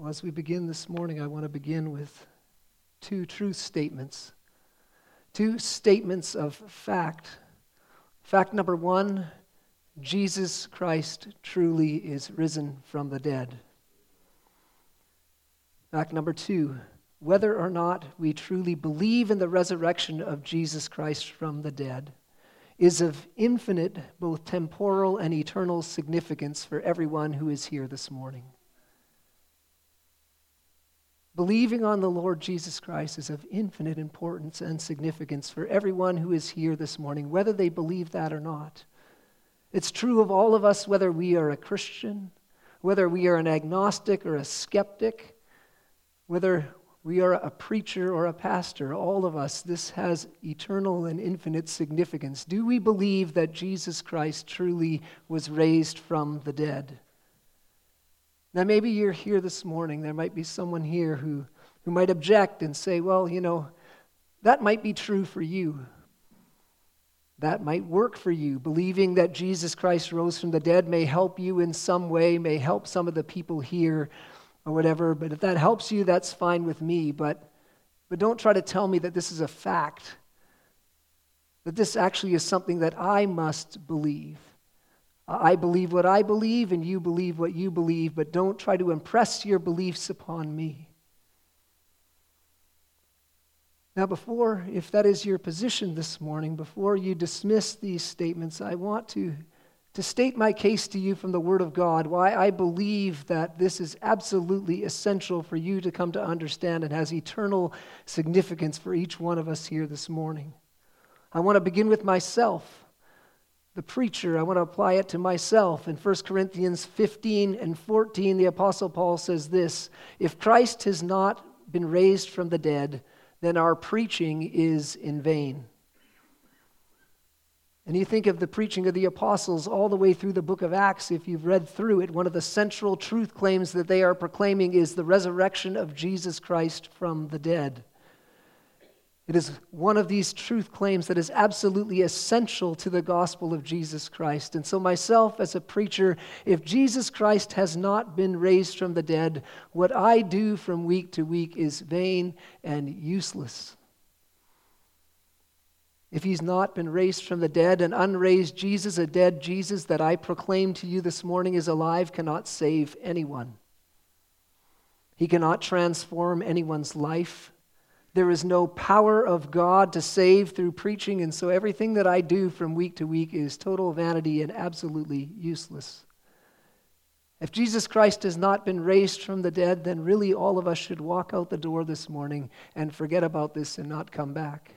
Well, as we begin this morning, I want to begin with two truth statements. Two statements of fact. Fact number one, Jesus Christ truly is risen from the dead. Fact number two, whether or not we truly believe in the resurrection of Jesus Christ from the dead is of infinite, both temporal and eternal significance for everyone who is here this morning. Believing on the Lord Jesus Christ is of infinite importance and significance for everyone who is here this morning, whether they believe that or not. It's true of all of us, whether we are a Christian, whether we are an agnostic or a skeptic, whether we are a preacher or a pastor, all of us, this has eternal and infinite significance. Do we believe that Jesus Christ truly was raised from the dead? Now, maybe you're here this morning. There might be someone here who might object and say, well, that might be true for you. That might work for you. Believing that Jesus Christ rose from the dead may help you in some way, may help some of the people here or whatever. But if that helps you, that's fine with me. But don't try to tell me that this is a fact, that this actually is something that I must believe. I believe what I believe, and you believe what you believe, but don't try to impress your beliefs upon me. Now, if that is your position this morning, before you dismiss these statements, I want to state my case to you from the Word of God, why I believe that this is absolutely essential for you to come to understand and has eternal significance for each one of us here this morning. I want to begin with myself. The preacher, I want to apply it to myself. In 1 Corinthians 15 and 14, the Apostle Paul says this, if Christ has not been raised from the dead, then our preaching is in vain. And you think of the preaching of the apostles all the way through the book of Acts, if you've read through it, one of the central truth claims that they are proclaiming is the resurrection of Jesus Christ from the dead. It is one of these truth claims that is absolutely essential to the gospel of Jesus Christ. And so myself as a preacher, if Jesus Christ has not been raised from the dead, what I do from week to week is vain and useless. If he's not been raised from the dead, an unraised Jesus, a dead Jesus that I proclaim to you this morning is alive, cannot save anyone. He cannot transform anyone's life. There is no power of God to save through preaching, and so everything that I do from week to week is total vanity and absolutely useless. If Jesus Christ has not been raised from the dead, then really all of us should walk out the door this morning and forget about this and not come back.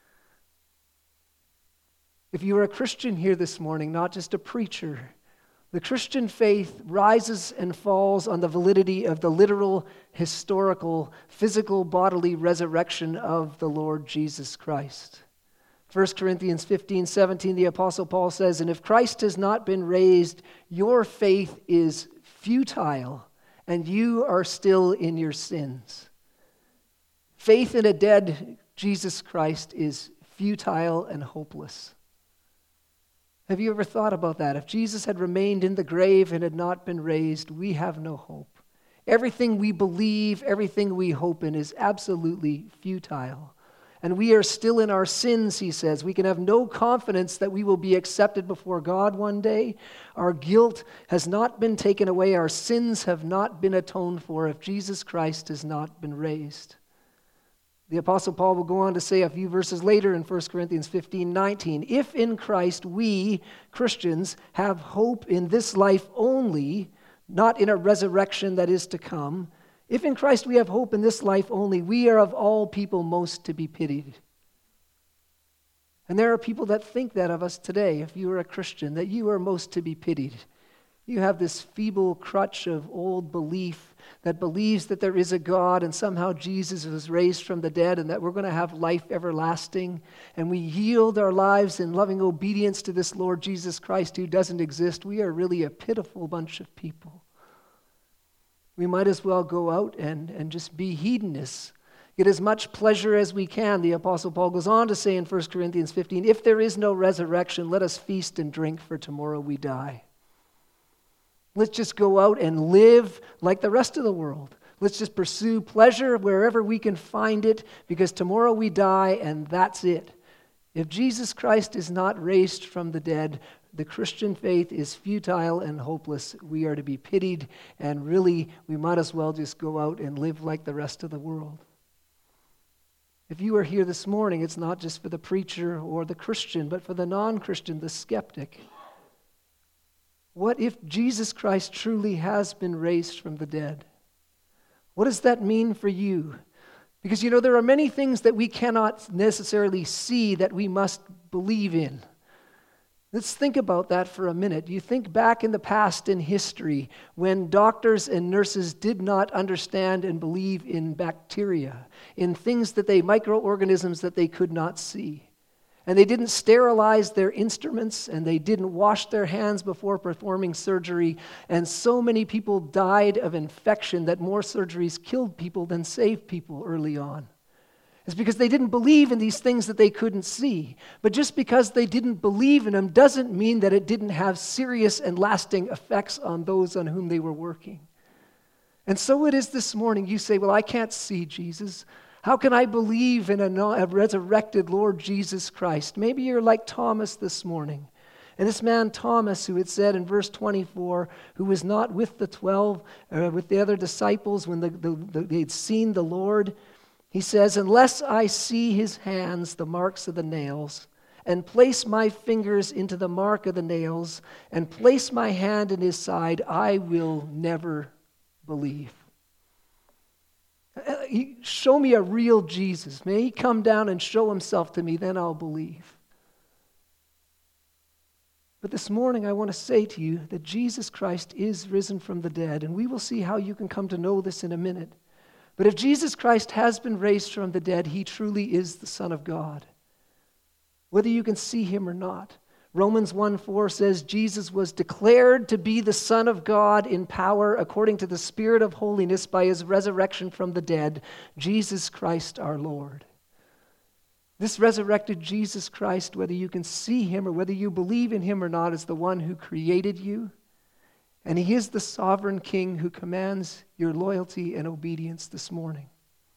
If you are a Christian here this morning, not just a preacher, the Christian faith rises and falls on the validity of the literal, historical, physical, bodily resurrection of the Lord Jesus Christ. 1 Corinthians 15:17, the Apostle Paul says, and if Christ has not been raised, your faith is futile, and you are still in your sins. Faith in a dead Jesus Christ is futile and hopeless. Have you ever thought about that? If Jesus had remained in the grave and had not been raised, we have no hope. Everything we believe, everything we hope in is absolutely futile. And we are still in our sins, he says. We can have no confidence that we will be accepted before God one day. Our guilt has not been taken away. Our sins have not been atoned for if Jesus Christ has not been raised. The Apostle Paul will go on to say a few verses later in 1 Corinthians 15:19, if in Christ we, Christians, have hope in this life only, not in a resurrection that is to come, if in Christ we have hope in this life only, we are of all people most to be pitied. And there are people that think that of us today, if you are a Christian, that you are most to be pitied. You have this feeble crutch of old belief that believes that there is a God and somehow Jesus was raised from the dead and that we're going to have life everlasting. And we yield our lives in loving obedience to this Lord Jesus Christ who doesn't exist. We are really a pitiful bunch of people. We might as well go out and just be hedonists. Get as much pleasure as we can. The Apostle Paul goes on to say in 1 Corinthians 15, if there is no resurrection, let us feast and drink, for tomorrow we die. Let's just go out and live like the rest of the world. Let's just pursue pleasure wherever we can find it, because tomorrow we die and that's it. If Jesus Christ is not raised from the dead, the Christian faith is futile and hopeless. We are to be pitied, and really, we might as well just go out and live like the rest of the world. If you are here this morning, it's not just for the preacher or the Christian, but for the non-Christian, the skeptic. What if Jesus Christ truly has been raised from the dead? What does that mean for you? Because, there are many things that we cannot necessarily see that we must believe in. Let's think about that for a minute. You think back in the past in history when doctors and nurses did not understand and believe in bacteria, in microorganisms that they could not see. And they didn't sterilize their instruments, and they didn't wash their hands before performing surgery. And so many people died of infection that more surgeries killed people than saved people early on. It's because they didn't believe in these things that they couldn't see. But just because they didn't believe in them doesn't mean that it didn't have serious and lasting effects on those on whom they were working. And so it is this morning. You say, well, I can't see Jesus. How can I believe in a resurrected Lord Jesus Christ? Maybe you're like Thomas this morning. And this man Thomas, who it said in verse 24, who was not with the 12, with the other disciples when they'd seen the Lord, he says, unless I see his hands, the marks of the nails, and place my fingers into the mark of the nails, and place my hand in his side, I will never believe. Show me a real Jesus. May he come down and show himself to me, then I'll believe. But this morning I want to say to you that Jesus Christ is risen from the dead, and we will see how you can come to know this in a minute. But if Jesus Christ has been raised from the dead, he truly is the Son of God, whether you can see him or not. Romans 1:4 says Jesus was declared to be the Son of God in power according to the Spirit of holiness by his resurrection from the dead, Jesus Christ our Lord. This resurrected Jesus Christ, whether you can see him or whether you believe in him or not, is the one who created you. And he is the sovereign King who commands your loyalty and obedience this morning.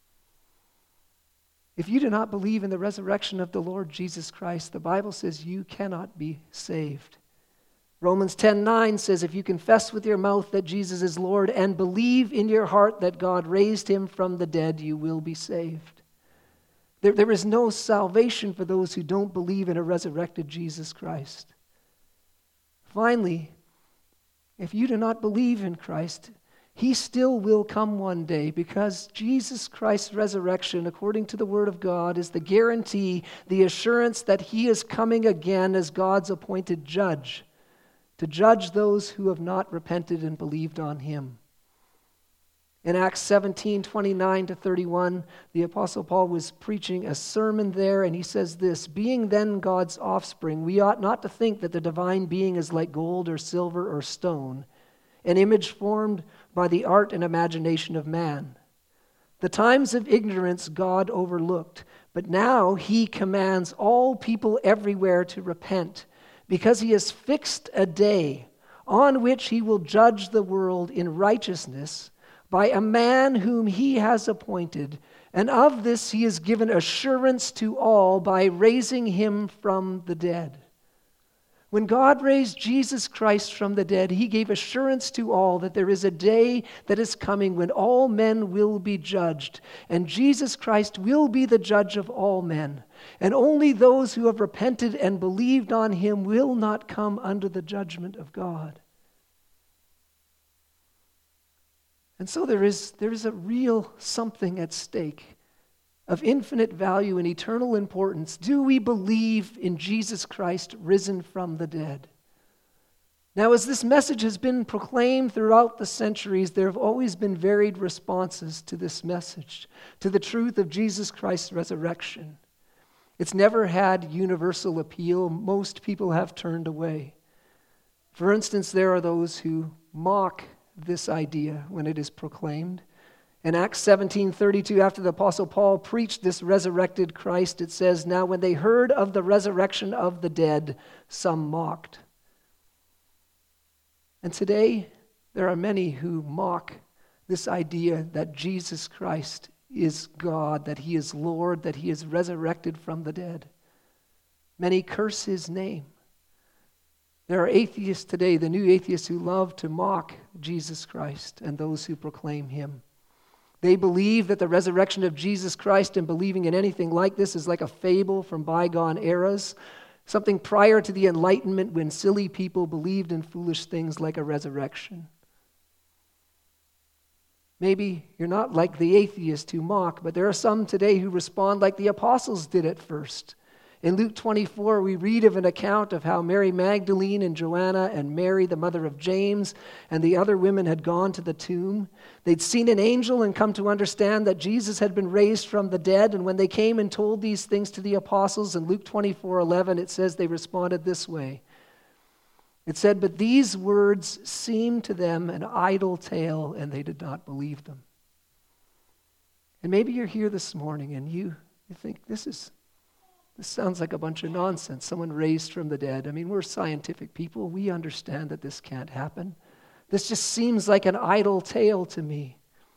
If you do not believe in the resurrection of the Lord Jesus Christ, the Bible says you cannot be saved. Romans 10:9 says, if you confess with your mouth that Jesus is Lord and believe in your heart that God raised him from the dead, you will be saved. There is no salvation for those who don't believe in a resurrected Jesus Christ. Finally, if you do not believe in Christ, he still will come one day, because Jesus Christ's resurrection, according to the Word of God, is the guarantee, the assurance that he is coming again as God's appointed judge, to judge those who have not repented and believed on him. In Acts 17:29-31, the Apostle Paul was preaching a sermon there, and he says this, being then God's offspring, we ought not to think that the divine being is like gold or silver or stone, an image formed by the art and imagination of man. The times of ignorance God overlooked, but now he commands all people everywhere to repent, because he has fixed a day on which he will judge the world in righteousness by a man whom he has appointed, and of this he has given assurance to all by raising him from the dead. When God raised Jesus Christ from the dead, he gave assurance to all that there is a day that is coming when all men will be judged, and Jesus Christ will be the judge of all men, and only those who have repented and believed on him will not come under the judgment of God. And so there is a real something at stake of infinite value and eternal importance. Do we believe in Jesus Christ risen from the dead? Now, as this message has been proclaimed throughout the centuries, there have always been varied responses to this message, to the truth of Jesus Christ's resurrection. It's never had universal appeal. Most people have turned away. For instance, there are those who mock this idea when it is proclaimed. In Acts 17:32, after the Apostle Paul preached this resurrected Christ, it says, now when they heard of the resurrection of the dead, some mocked. And today, there are many who mock this idea that Jesus Christ is God, that he is Lord, that he is resurrected from the dead. Many curse his name. There are atheists today, the new atheists, who love to mock Jesus Christ and those who proclaim him. They believe that the resurrection of Jesus Christ and believing in anything like this is like a fable from bygone eras, something prior to the Enlightenment when silly people believed in foolish things like a resurrection. Maybe you're not like the atheists who mock, but there are some today who respond like the apostles did at first. In Luke 24, we read of an account of how Mary Magdalene and Joanna and Mary, the mother of James, and the other women had gone to the tomb. They'd seen an angel and come to understand that Jesus had been raised from the dead. And when they came and told these things to the apostles, in Luke 24:11, it says they responded this way. It said, "But these words seemed to them an idle tale, and they did not believe them." And maybe you're here this morning and you think, this sounds like a bunch of nonsense. Someone raised from the dead. I mean, we're scientific people. We understand that this can't happen. This just seems like an idle tale to me.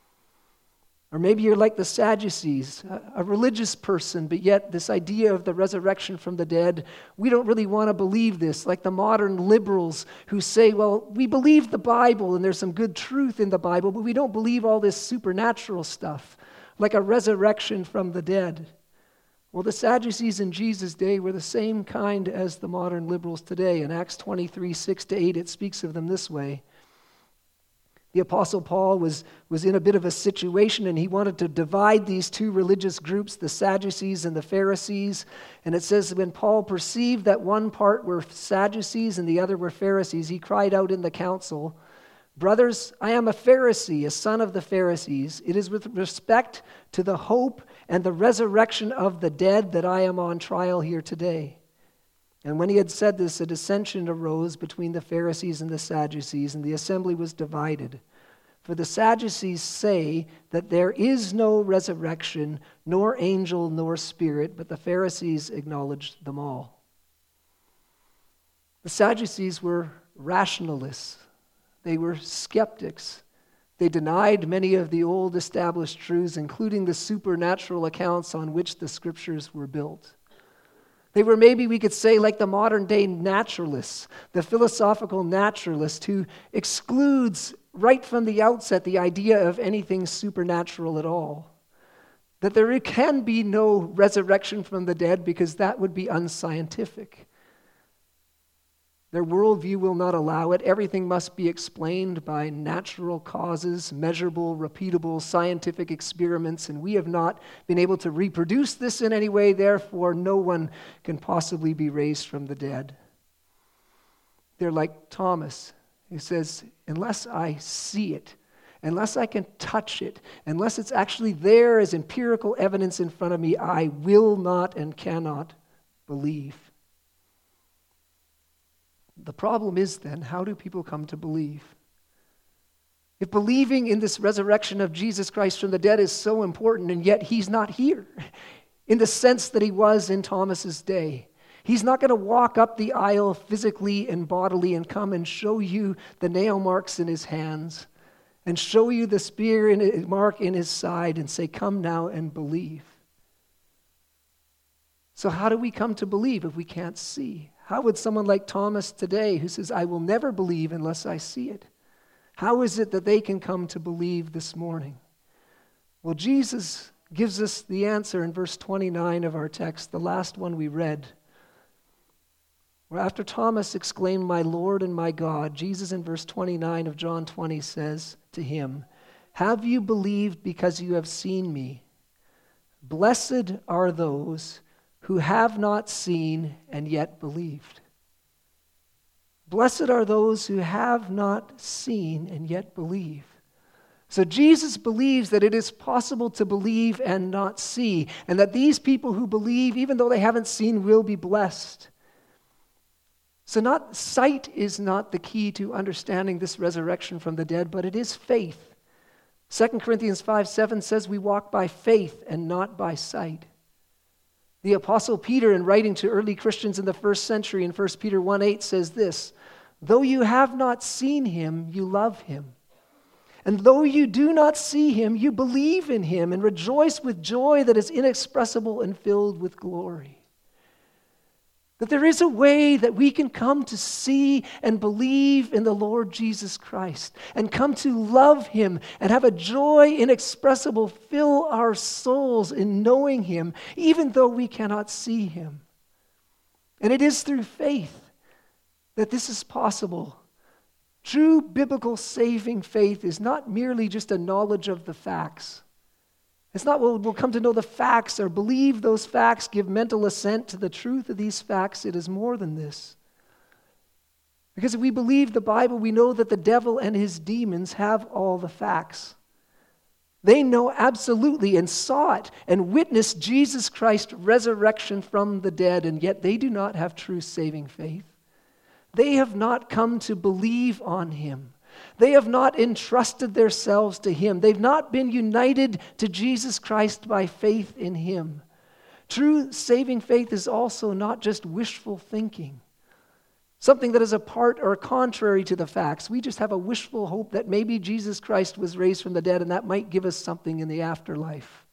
Or maybe you're like the Sadducees, a religious person, but yet this idea of the resurrection from the dead, we don't really want to believe this, like the modern liberals who say, well, we believe the Bible and there's some good truth in the Bible, but we don't believe all this supernatural stuff, like a resurrection from the dead. Well, the Sadducees in Jesus' day were the same kind as the modern liberals today. In Acts 23, 6-8, it speaks of them this way. The Apostle Paul was in a bit of a situation, and he wanted to divide these two religious groups, the Sadducees and the Pharisees. And it says, when Paul perceived that one part were Sadducees and the other were Pharisees, he cried out in the council, "Brothers, I am a Pharisee, a son of the Pharisees. It is with respect to the hope and the resurrection of the dead that I am on trial here today." And when he had said this, a dissension arose between the Pharisees and the Sadducees, and the assembly was divided. For the Sadducees say that there is no resurrection, nor angel, nor spirit, but the Pharisees acknowledged them all. The Sadducees were rationalists. They were skeptics. They denied many of the old established truths, including the supernatural accounts on which the scriptures were built. They were, maybe we could say, like the modern day naturalists, the philosophical naturalist who excludes right from the outset the idea of anything supernatural at all. That there can be no resurrection from the dead because that would be unscientific. Their worldview will not allow it. Everything must be explained by natural causes, measurable, repeatable, scientific experiments, and we have not been able to reproduce this in any way, therefore no one can possibly be raised from the dead. They're like Thomas, who says, unless I see it, unless I can touch it, unless it's actually there as empirical evidence in front of me, I will not and cannot believe. The problem is then, how do people come to believe? If believing in this resurrection of Jesus Christ from the dead is so important, and yet he's not here in the sense that he was in Thomas's day. He's not going to walk up the aisle physically and bodily and come and show you the nail marks in his hands and show you the spear mark in his side and say, come now and believe. So how do we come to believe if we can't see? How would someone like Thomas today, who says, I will never believe unless I see it, how is it that they can come to believe this morning? Well, Jesus gives us the answer in verse 29 of our text, the last one we read. Where after Thomas exclaimed, my Lord and my God, Jesus in verse 29 of John 20 says to him, have you believed because you have seen me? Blessed are those who have not seen and yet believed. Blessed are those who have not seen and yet believe. So Jesus believes that it is possible to believe and not see, and that these people who believe, even though they haven't seen, will be blessed. So sight is not the key to understanding this resurrection from the dead, but it is faith. 2 Corinthians 5:7 says we walk by faith and not by sight. The Apostle Peter, in writing to early Christians in the first century in 1 Peter 1:8 says this, though you have not seen him, you love him. And though you do not see him, you believe in him and rejoice with joy that is inexpressible and filled with glory. That there is a way that we can come to see and believe in the Lord Jesus Christ and come to love him and have a joy inexpressible fill our souls in knowing him, even though we cannot see him. And it is through faith that this is possible. True biblical saving faith is not merely just a knowledge of the facts. It's not, well, we'll come to know the facts or believe those facts, give mental assent to the truth of these facts. It is more than this. Because if we believe the Bible, we know that the devil and his demons have all the facts. They know absolutely and saw it and witnessed Jesus Christ's resurrection from the dead, and yet they do not have true saving faith. They have not come to believe on him. They have not entrusted themselves to him. They've not been united to Jesus Christ by faith in him. True saving faith is also not just wishful thinking, something that is apart or contrary to the facts. We just have a wishful hope that maybe Jesus Christ was raised from the dead and that might give us something in the afterlife.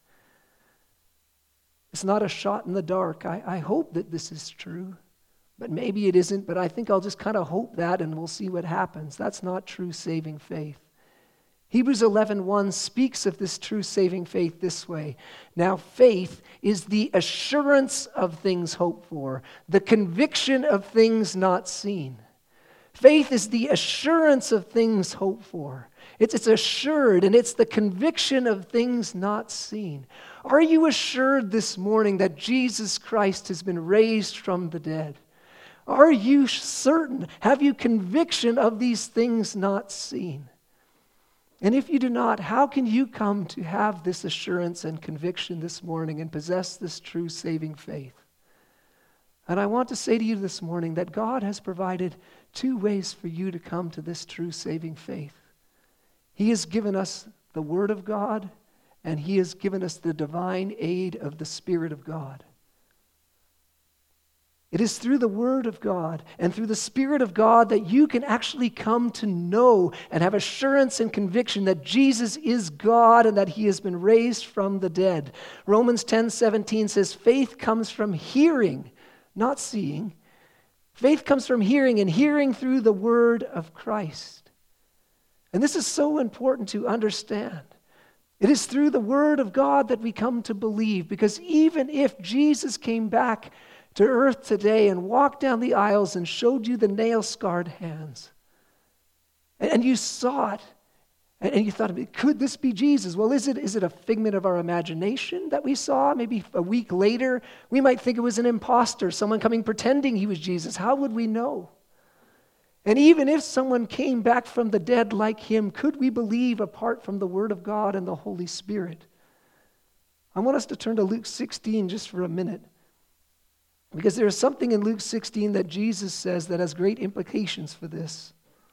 It's not a shot in the dark. I hope that this is true. But maybe it isn't, but I think I'll just kind of hope that and we'll see what happens. That's not true saving faith. Hebrews 11:1 speaks of this true saving faith this way. Now faith is the assurance of things hoped for, the conviction of things not seen. Faith is the assurance of things hoped for. It's assured, and it's the conviction of things not seen. Are you assured this morning that Jesus Christ has been raised from the dead? Are you certain? Have you conviction of these things not seen? And if you do not, how can you come to have this assurance and conviction this morning and possess this true saving faith? And I want to say to you this morning that God has provided two ways for you to come to this true saving faith. He has given us the Word of God, and he has given us the divine aid of the Spirit of God. It is through the Word of God and through the Spirit of God that you can actually come to know and have assurance and conviction that Jesus is God and that he has been raised from the dead. Romans 10:17 says, faith comes from hearing, not seeing. Faith comes from hearing, and hearing through the Word of Christ. And this is so important to understand. It is through the Word of God that we come to believe, because even if Jesus came back to earth today and walked down the aisles and showed you the nail-scarred hands, and you saw it, and you thought, could this be Jesus? Well, is it a figment of our imagination that we saw? Maybe a week later, we might think it was an imposter, someone coming pretending he was Jesus. How would we know? And even if someone came back from the dead like him, could we believe apart from the Word of God and the Holy Spirit? I want us to turn to Luke 16 just for a minute, because there is something in Luke 16 that Jesus says that has great implications for this.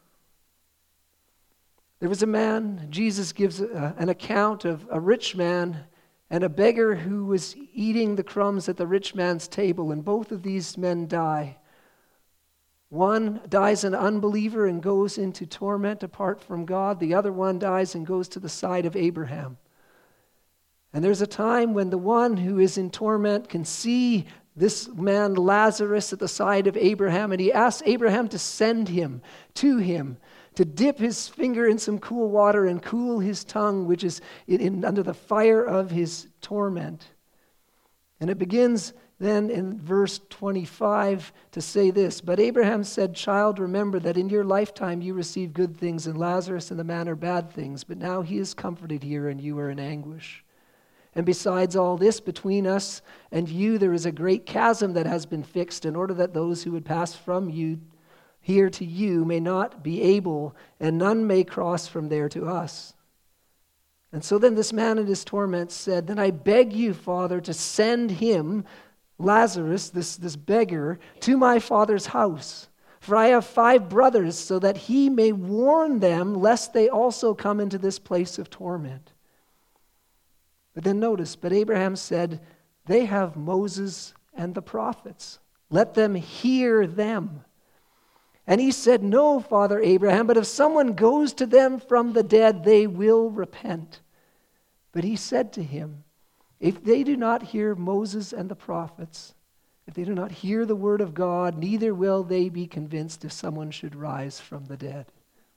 There was a man, Jesus gives an account of a rich man and a beggar who was eating the crumbs at the rich man's table, and both of these men die. One dies an unbeliever and goes into torment apart from God. The other one dies and goes to the side of Abraham. And there's a time when the one who is in torment can see this man Lazarus at the side of Abraham, and he asks Abraham to send him to him, to dip his finger in some cool water and cool his tongue, which is under the fire of his torment. And it begins then in verse 25 to say this, but Abraham said, child, remember that in your lifetime you received good things, and Lazarus in the manner bad things, but now he is comforted here and you are in anguish. And besides all this, between us and you there is a great chasm that has been fixed, in order that those who would pass from you here to you may not be able, and none may cross from there to us. And so then this man in his torment said, then I beg you, Father, to send him, Lazarus, this beggar, to my father's house. For I have 5 brothers, so that he may warn them, lest they also come into this place of torment. But then notice, but Abraham said, they have Moses and the prophets. Let them hear them. And he said, 'No, Father Abraham, but if someone goes to them from the dead, they will repent.' But he said to him, 'If they do not hear Moses and the prophets, if they do not hear the word of God, neither will they be convinced if someone should rise from the dead.'"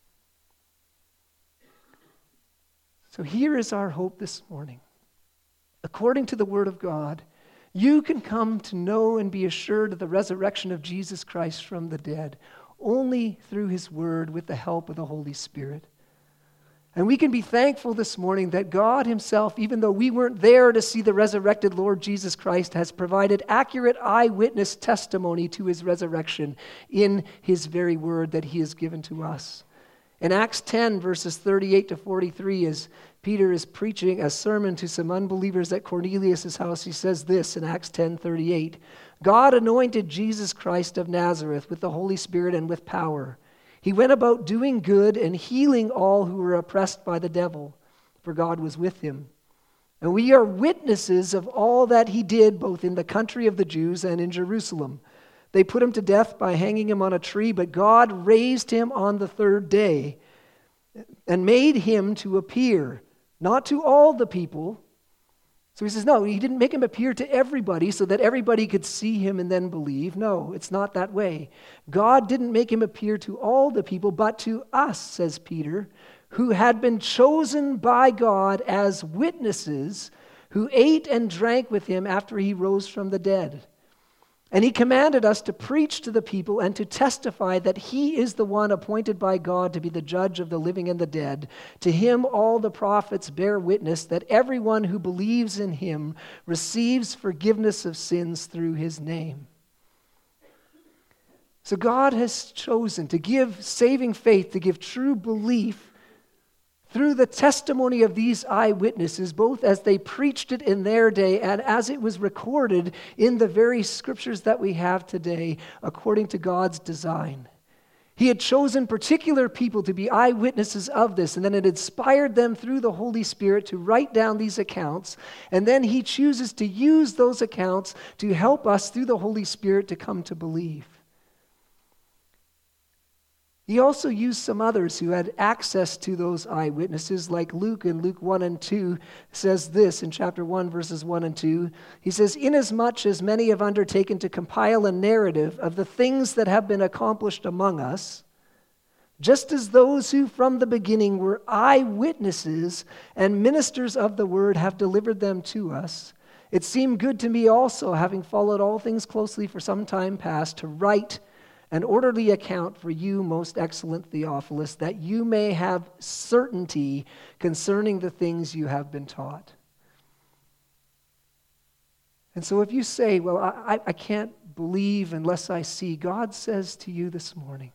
So here is our hope this morning. According to the word of God, you can come to know and be assured of the resurrection of Jesus Christ from the dead only through his word with the help of the Holy Spirit. And we can be thankful this morning that God himself, even though we weren't there to see the resurrected Lord Jesus Christ, has provided accurate eyewitness testimony to his resurrection in his very word that he has given to us. In Acts 10, verses 38 to 43, as Peter is preaching a sermon to some unbelievers at Cornelius' house, he says this in Acts 10:38, "God anointed Jesus Christ of Nazareth with the Holy Spirit and with power. He went about doing good and healing all who were oppressed by the devil, for God was with him. And we are witnesses of all that he did, both in the country of the Jews and in Jerusalem. They put him to death by hanging him on a tree, but God raised him on the third day and made him to appear, not to all the people." So he says, no, he didn't make him appear to everybody so that everybody could see him and then believe. No, it's not that way. God didn't make him appear to all the people, but to us, says Peter, who had been chosen by God as witnesses, who ate and drank with him after he rose from the dead. And he commanded us to preach to the people and to testify that he is the one appointed by God to be the judge of the living and the dead. To him all the prophets bear witness that everyone who believes in him receives forgiveness of sins through his name. So God has chosen to give saving faith, to give true belief through the testimony of these eyewitnesses, both as they preached it in their day and as it was recorded in the very scriptures that we have today, according to God's design. He had chosen particular people to be eyewitnesses of this, and then it inspired them through the Holy Spirit to write down these accounts, and then he chooses to use those accounts to help us through the Holy Spirit to come to believe. He also used some others who had access to those eyewitnesses, like Luke in Luke 1 and 2 says this in chapter 1, verses 1 and 2. He says, "Inasmuch as many have undertaken to compile a narrative of the things that have been accomplished among us, just as those who from the beginning were eyewitnesses and ministers of the word have delivered them to us, it seemed good to me also, having followed all things closely for some time past, to write an orderly account for you, most excellent Theophilus, that you may have certainty concerning the things you have been taught." And so if you say, well, I can't believe unless I see, God says to you this morning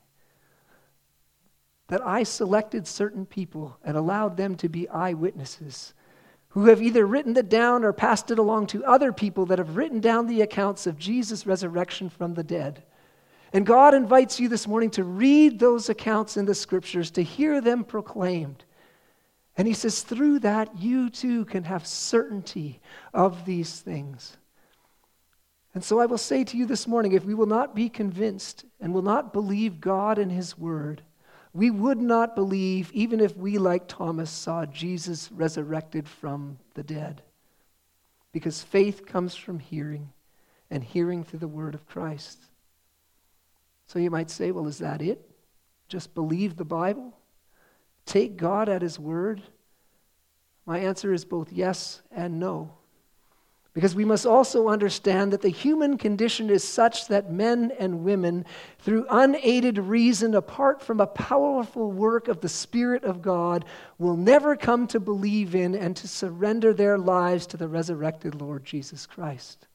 that I selected certain people and allowed them to be eyewitnesses who have either written it down or passed it along to other people that have written down the accounts of Jesus' resurrection from the dead. And God invites you this morning to read those accounts in the scriptures, to hear them proclaimed. And he says, through that, you too can have certainty of these things. And so I will say to you this morning, if we will not be convinced and will not believe God and his word, we would not believe even if we, like Thomas, saw Jesus resurrected from the dead. Because faith comes from hearing, and hearing through the word of Christ. So you might say, well, is that it? Just believe the Bible? Take God at his word? My answer is both yes and no. Because we must also understand that the human condition is such that men and women, through unaided reason, apart from a powerful work of the Spirit of God, will never come to believe in and to surrender their lives to the resurrected Lord Jesus Christ.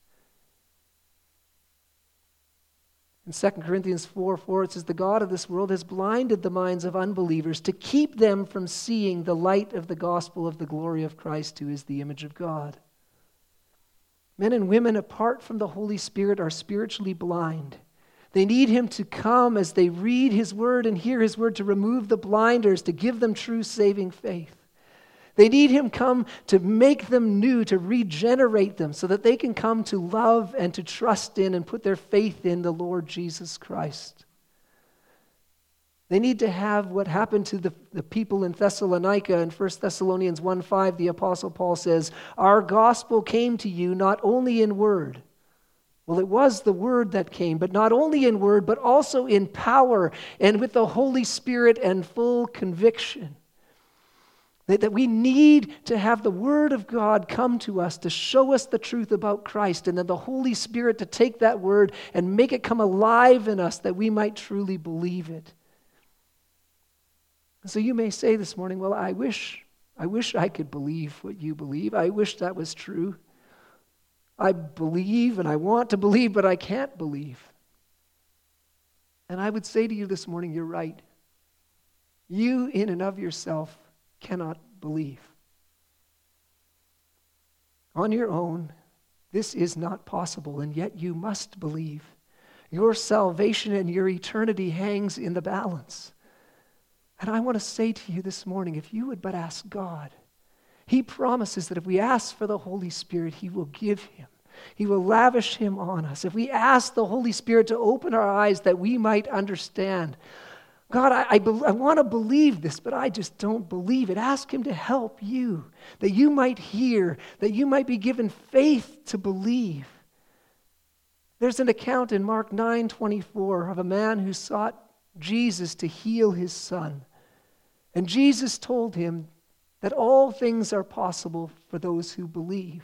In 2 Corinthians 4:4, it says, "The God of this world has blinded the minds of unbelievers to keep them from seeing the light of the gospel of the glory of Christ, who is the image of God." Men and women apart from the Holy Spirit are spiritually blind. They need him to come as they read his word and hear his word to remove the blinders, to give them true saving faith. They need him come to make them new, to regenerate them so that they can come to love and to trust in and put their faith in the Lord Jesus Christ. They need to have what happened to the people in Thessalonica. In 1 Thessalonians 1:5, the Apostle Paul says, "Our gospel came to you not only in word." Well, it was the word that came, but not only in word, but also in power and with the Holy Spirit and full conviction. That we need to have the Word of God come to us to show us the truth about Christ, and then the Holy Spirit to take that Word and make it come alive in us that we might truly believe it. So you may say this morning, well, I wish I could believe what you believe. I wish that was true. I believe and I want to believe, but I can't believe. And I would say to you this morning, you're right. You in and of yourself cannot believe. On your own, this is not possible, and yet you must believe. Your salvation and your eternity hangs in the balance. And I want to say to you this morning, if you would but ask God, He promises that if we ask for the Holy Spirit, He will give Him. He will lavish Him on us. If we ask the Holy Spirit to open our eyes that we might understand, God, I want to believe this, but I just don't believe it. Ask Him to help you, that you might hear, that you might be given faith to believe. There's an account in Mark 9:24 of a man who sought Jesus to heal his son. And Jesus told him that all things are possible for those who believe.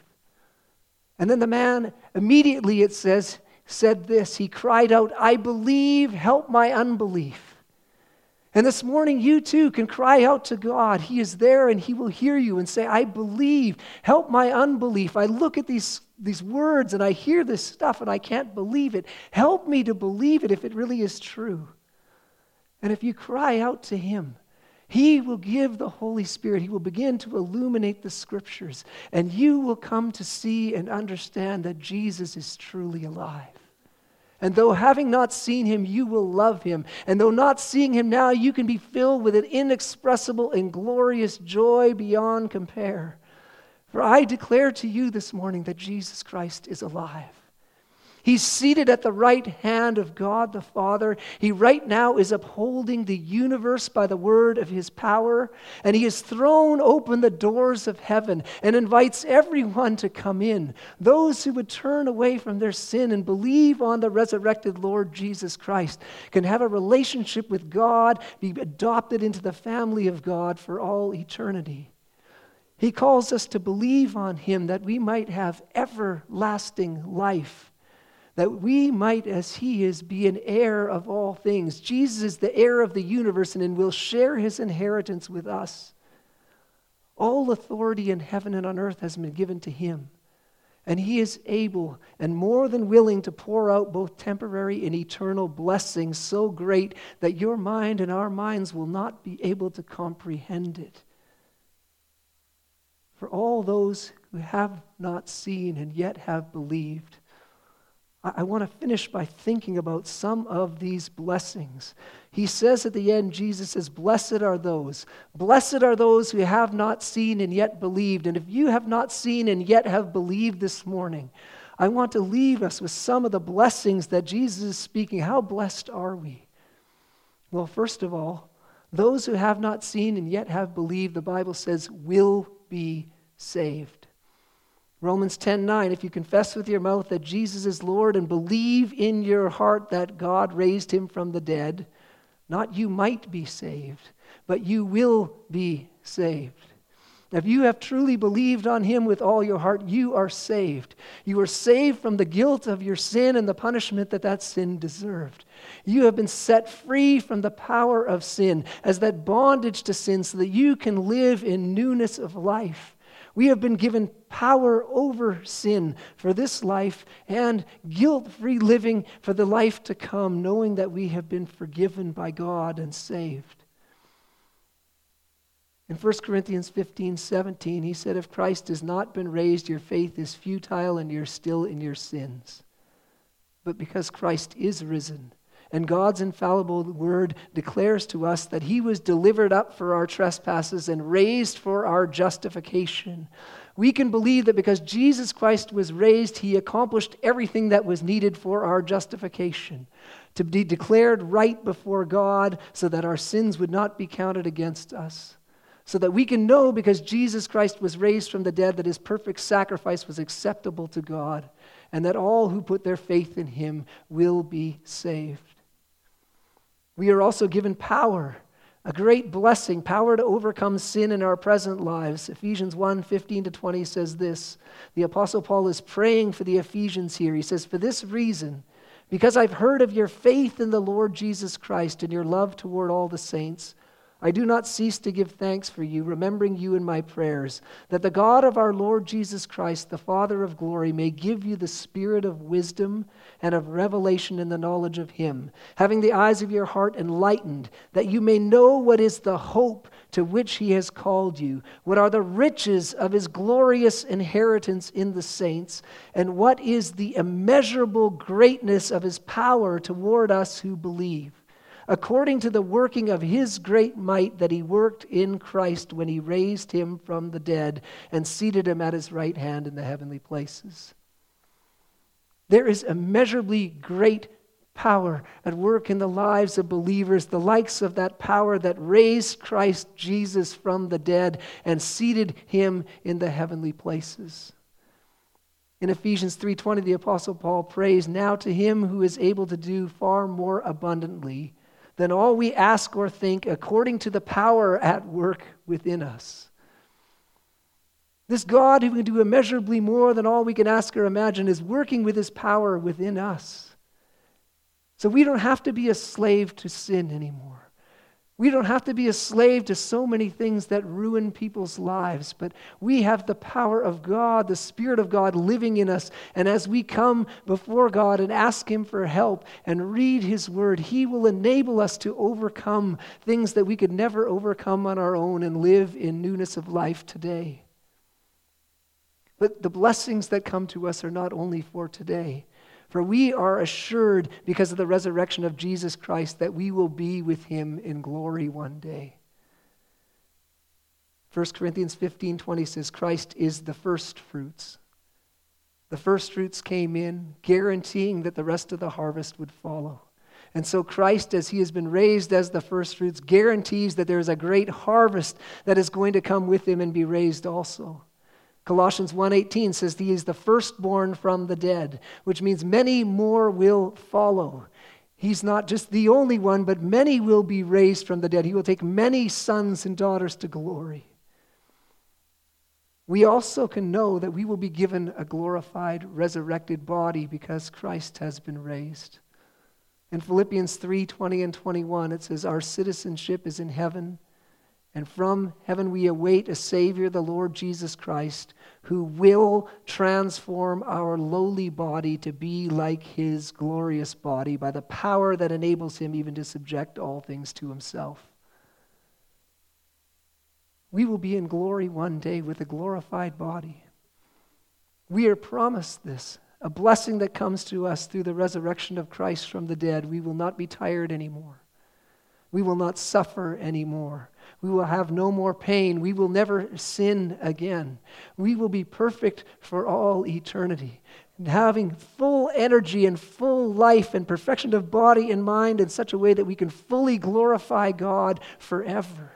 And then the man immediately, it says, said this. He cried out, "I believe, help my unbelief." And this morning, you too can cry out to God. He is there and He will hear you and say, "I believe, help my unbelief. I look at these words and I hear this stuff and I can't believe it. Help me to believe it if it really is true." And if you cry out to Him, He will give the Holy Spirit. He will begin to illuminate the Scriptures, and you will come to see and understand that Jesus is truly alive. And though having not seen Him, you will love Him. And though not seeing Him now, you can be filled with an inexpressible and glorious joy beyond compare. For I declare to you this morning that Jesus Christ is alive. He's seated at the right hand of God the Father. He right now is upholding the universe by the word of His power. And He has thrown open the doors of heaven and invites everyone to come in. Those who would turn away from their sin and believe on the resurrected Lord Jesus Christ can have a relationship with God, be adopted into the family of God for all eternity. He calls us to believe on Him that we might have everlasting life, that we might, as He is, be an heir of all things. Jesus is the heir of the universe and will share His inheritance with us. All authority in heaven and on earth has been given to Him, and He is able and more than willing to pour out both temporary and eternal blessings so great that your mind and our minds will not be able to comprehend it. For all those who have not seen and yet have believed, I want to finish by thinking about some of these blessings. He says at the end, Jesus says, blessed are those who have not seen and yet believed. And if you have not seen and yet have believed this morning, I want to leave us with some of the blessings that Jesus is speaking. How blessed are we? Well, first of all, those who have not seen and yet have believed, the Bible says, will be saved. Romans 10:9, if you confess with your mouth that Jesus is Lord and believe in your heart that God raised Him from the dead, not you might be saved, but you will be saved. If you have truly believed on Him with all your heart, you are saved. You are saved from the guilt of your sin and the punishment that sin deserved. You have been set free from the power of sin, as that bondage to sin, so that you can live in newness of life. We have been given power over sin for this life and guilt-free living for the life to come, knowing that we have been forgiven by God and saved. In 1 Corinthians 15:17, he said, if Christ has not been raised, your faith is futile and you're still in your sins. But because Christ is risen, And God's infallible word declares to us that he was delivered up for our trespasses and raised for our justification. We can believe that because Jesus Christ was raised, he accomplished everything that was needed for our justification, to be declared right before God so that our sins would not be counted against us. So that we can know, because Jesus Christ was raised from the dead, that his perfect sacrifice was acceptable to God, and that all who put their faith in him will be saved. We are also given power, a great blessing, power to overcome sin in our present lives. Ephesians 1:15-20 says this. The Apostle Paul is praying for the Ephesians here. He says, "For this reason, because I've heard of your faith in the Lord Jesus Christ and your love toward all the saints, I do not cease to give thanks for you, remembering you in my prayers, that the God of our Lord Jesus Christ, the Father of glory, may give you the spirit of wisdom and of revelation in the knowledge of him, having the eyes of your heart enlightened, that you may know what is the hope to which he has called you, what are the riches of his glorious inheritance in the saints, and what is the immeasurable greatness of his power toward us who believe, according to the working of his great might that he worked in Christ when he raised him from the dead and seated him at his right hand in the heavenly places." There is immeasurably great power at work in the lives of believers, the likes of that power that raised Christ Jesus from the dead and seated him in the heavenly places. In Ephesians 3:20, the Apostle Paul prays, "Now to him who is able to do far more abundantly than all we ask or think, according to the power at work within us." This God who can do immeasurably more than all we can ask or imagine is working with his power within us. So we don't have to be a slave to sin anymore. We don't have to be a slave to so many things that ruin people's lives, but we have the power of God, the Spirit of God living in us. And as we come before God and ask him for help and read his word, he will enable us to overcome things that we could never overcome on our own and live in newness of life today. But the blessings that come to us are not only for today. For we are assured, because of the resurrection of Jesus Christ, that we will be with him in glory one day. 1 Corinthians 15:20 says, Christ is the first fruits. The first fruits came in, guaranteeing that the rest of the harvest would follow. And so Christ, as he has been raised as the first fruits, guarantees that there is a great harvest that is going to come with him and be raised also. Colossians 1:18 says he is the firstborn from the dead, which means many more will follow. He's not just the only one, but many will be raised from the dead. He will take many sons and daughters to glory. We also can know that we will be given a glorified, resurrected body because Christ has been raised. In Philippians 3:20 and 21, it says, our citizenship is in heaven, and from heaven we await a Savior, the Lord Jesus Christ, who will transform our lowly body to be like his glorious body by the power that enables him even to subject all things to himself. We will be in glory one day with a glorified body. We are promised this, a blessing that comes to us through the resurrection of Christ from the dead. We will not be tired anymore. We will not suffer anymore. We will have no more pain. We will never sin again. We will be perfect for all eternity, having full energy and full life and perfection of body and mind in such a way that we can fully glorify God forever.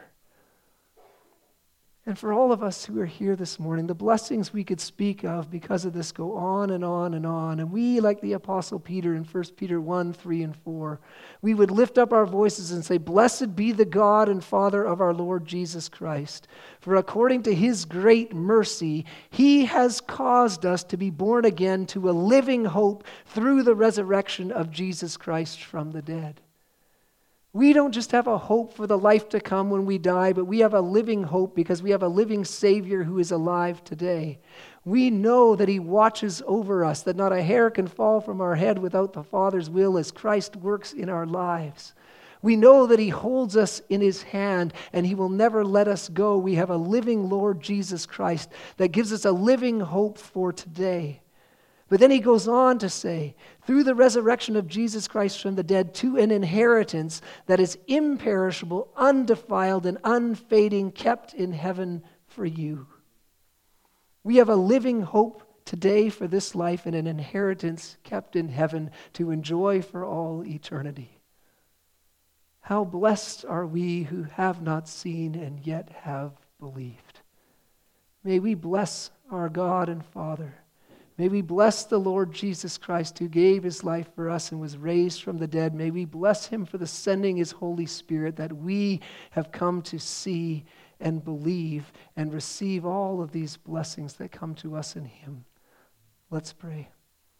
And for all of us who are here this morning, the blessings we could speak of because of this go on and on and on. And we, like the Apostle Peter in 1 Peter 1:3 and 4, we would lift up our voices and say, blessed be the God and Father of our Lord Jesus Christ. For according to his great mercy, he has caused us to be born again to a living hope through the resurrection of Jesus Christ from the dead. We don't just have a hope for the life to come when we die, but we have a living hope because we have a living Savior who is alive today. We know that he watches over us, that not a hair can fall from our head without the Father's will as Christ works in our lives. We know that he holds us in his hand and he will never let us go. We have a living Lord Jesus Christ that gives us a living hope for today. But then he goes on to say, through the resurrection of Jesus Christ from the dead, to an inheritance that is imperishable, undefiled, and unfading, kept in heaven for you. We have a living hope today for this life and an inheritance kept in heaven to enjoy for all eternity. How blessed are we who have not seen and yet have believed. May we bless our God and Father. May we bless the Lord Jesus Christ who gave his life for us and was raised from the dead. May we bless him for the sending his Holy Spirit that we have come to see and believe and receive all of these blessings that come to us in him. Let's pray.